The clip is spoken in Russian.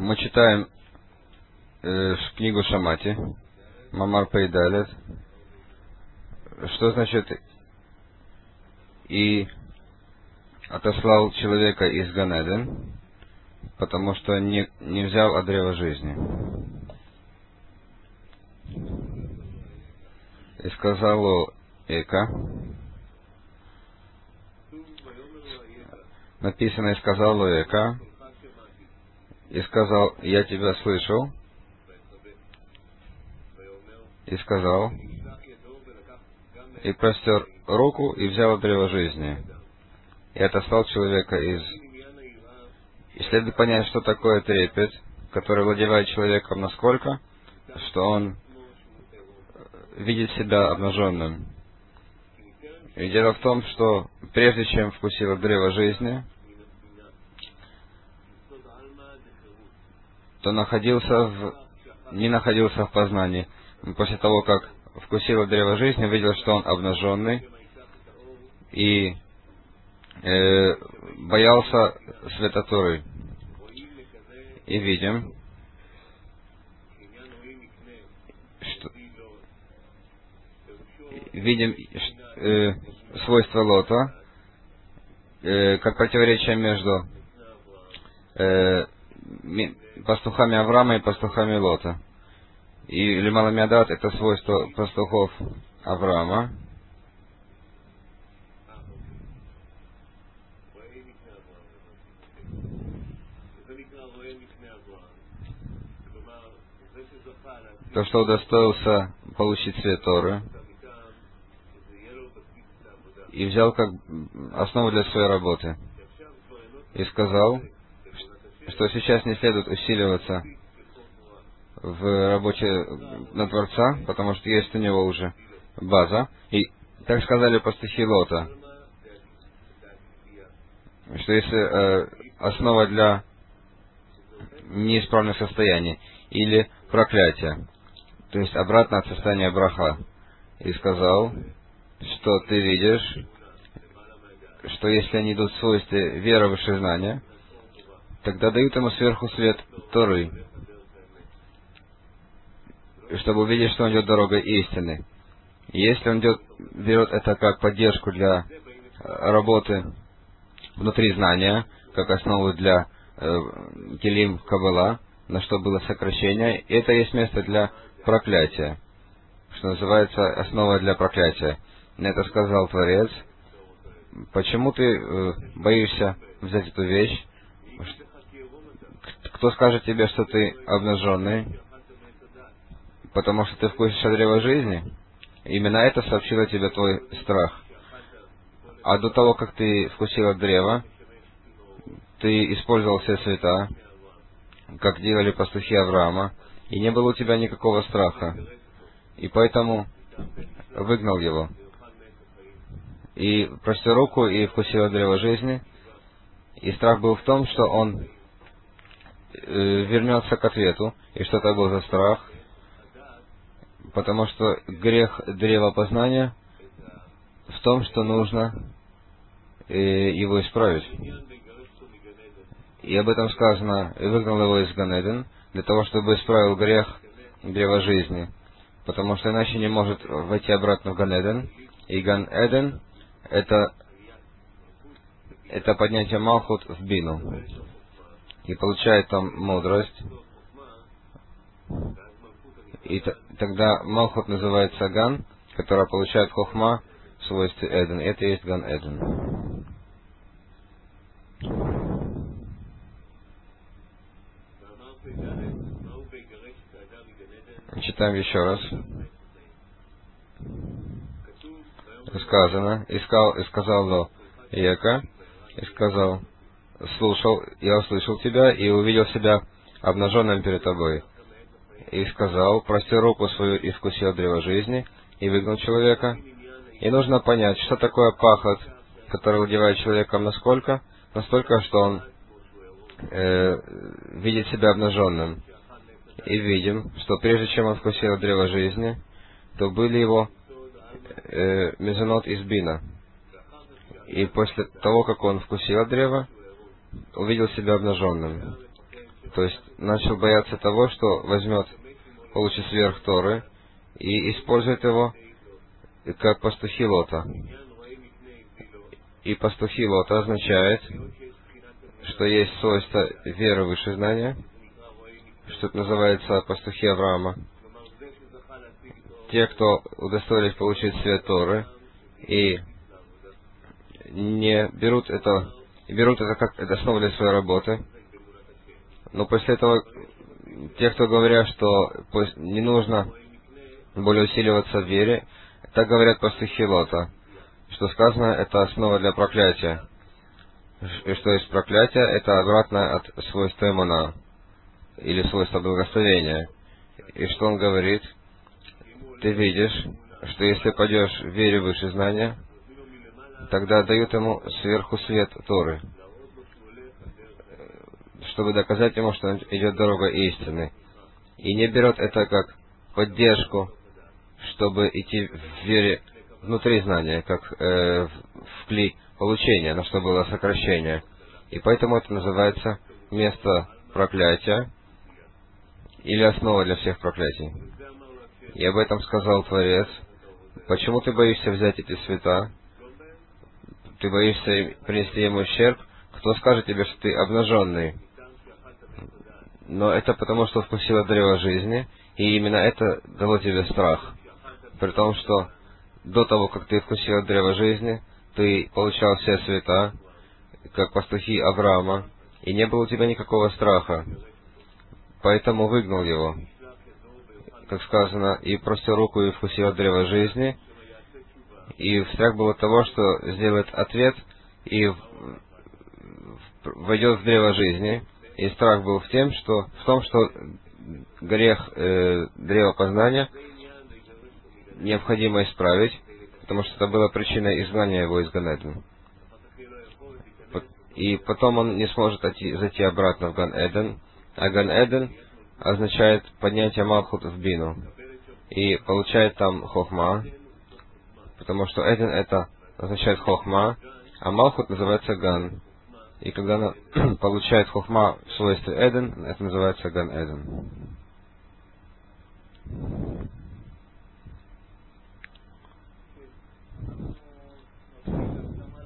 Мы читаем книгу Шамати, Мамар Пейдалет. Что значит «и отослал человека из Ганеден, потому что не взял от древа жизни». И сказал Эка, написано, и сказал Эка, и сказал: «Я тебя слышал», и сказал, и простер руку, и взял от древа жизни, и отослал человека из... И следует понять, что такое трепет, который владевает человеком насколько, что он видит себя обнаженным. И дело в том, что прежде чем вкусил от древа жизни, то не находился в познании. После того, как вкусил от древа жизни, видел, что он обнаженный, и боялся света Торы. И видим, свойства Лота, как противоречие между пастухами Авраама и пастухами Лота. И Лималамиадат — это свойство пастухов Авраама. То, что удостоился получить свет Торы и взял как основу для своей работы. И сказал, что сейчас не следует усиливаться в работе на Творца, потому что есть у него уже база. И так сказали пастухи Лота, что если основа для неисправных состояний или проклятия, то есть обратно от состояния браха, и сказал, что ты видишь, что если они идут в свойстве веры, высшее знание, тогда дают ему сверху свет Торы, чтобы увидеть, что он идет дорогой истины. И если он берет это как поддержку для работы внутри знания, как основу для Келим Каббала, на что было сокращение, это есть место для проклятия, что называется основа для проклятия. На это сказал Творец: почему ты боишься взять эту вещь? Кто скажет тебе, что ты обнаженный? Потому что ты вкусишь от древа жизни? Именно это сообщило тебе твой страх. А до того, как ты вкусил от древа, ты использовал все света, как делали пастухи Авраама, и не было у тебя никакого страха. И поэтому выгнал его. И простер руку, и вкусил от древа жизни. И страх был в том, что он вернется к ответу, и что это был за страх, потому что грех древа познания в том, что нужно его исправить. И об этом сказано: и выгнал его из Ганеден, для того, чтобы исправил грех древа жизни, потому что иначе не может войти обратно в Ганеден. И Ган-Эден — это поднятие Малхут в Бину, и получает там мудрость. И тогда Малхут называется Ган, которая получает Хохма в свойстве Эден. Это и есть Ган-Эден. Читаем еще раз. Сказано, и сказал Ека, и сказал: слушал, я услышал тебя и увидел себя обнаженным перед тобой. И сказал: прости руку свою и вкуси от древа жизни, и выгнал человека. И нужно понять, что такое пахот, который владевает человеком настолько, что он видит себя обнаженным. И видим, что прежде чем он вкусил от древа жизни, то были его мезонот из Бина. И после того, как он вкусил от древа, увидел себя обнаженным. То есть начал бояться того, что возьмет, получит сверх Торы и использует его как пастухи Лота. И пастухи Лота означает, что есть свойство веры выше знания, что это называется пастухи Авраама. Те, кто удостоились получить свет Торы и не берут это как основу для своей работы, но после этого те, кто говорят, что не нужно более усиливаться в вере, так говорят пастухи Лота, что сказано, это основа для проклятия. И что есть проклятие, это обратно от свойства эмуна, или свойства благословения. И что он говорит? Ты видишь, что если пойдешь в вере выше знания, тогда дают ему сверху свет Торы, чтобы доказать ему, что он идет дорогой истины. И не берет это как поддержку, чтобы идти в вере внутри знания, как в кли получения, на что было сокращение. И поэтому это называется место проклятия или основа для всех проклятий. И об этом сказал Творец. Почему ты боишься взять эти света? Ты боишься принести ему ущерб? Кто скажет тебе, что ты обнаженный? Но это потому, что вкусила древо жизни, и именно это дало тебе страх. При том, что до того, как ты вкусила древо жизни, ты получал все света, как пастухи Авраама, и не было у тебя никакого страха. Поэтому выгнал его. Как сказано, и простер руку и вкусил от древа жизни, и страх был от того, что сделает ответ и войдет в древо жизни, и страх был в том, что грех древа познания необходимо исправить, потому что это была причина изгнания его из Ган-Эдена. И потом он не сможет зайти обратно в Ган-Эден, а Ган-Эден означает поднятие Малхут в Бину. И получает там Хохма, потому что Эден это означает Хохма, а Малхут называется Ган. И когда она получает Хохма в свойстве Эден, это называется Ган-Эден.